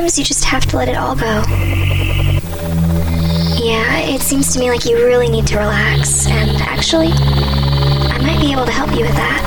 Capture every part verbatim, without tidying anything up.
sometimes you just have to let it all go. Yeah, it seems to me like you really need to relax, and actually, I might be able to help you with that.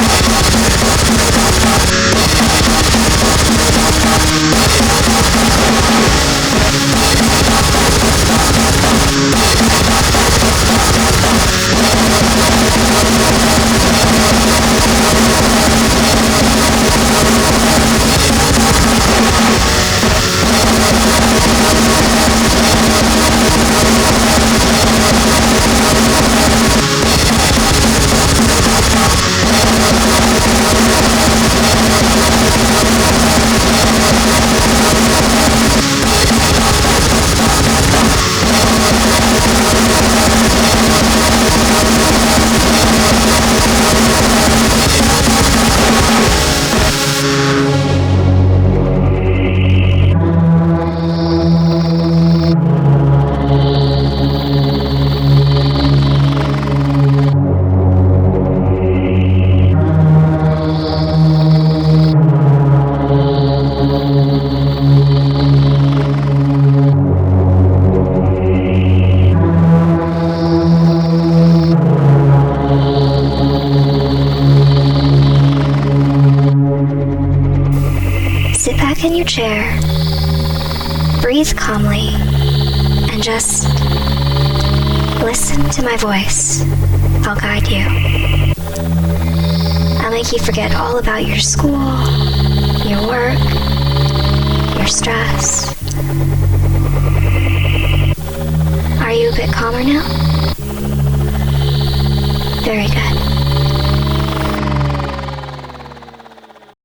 Sit back in your chair, breathe calmly, and just listen to my voice. I'll guide you. I'll make you forget all about your school, your work, your stress. Are you a bit calmer now? Very good.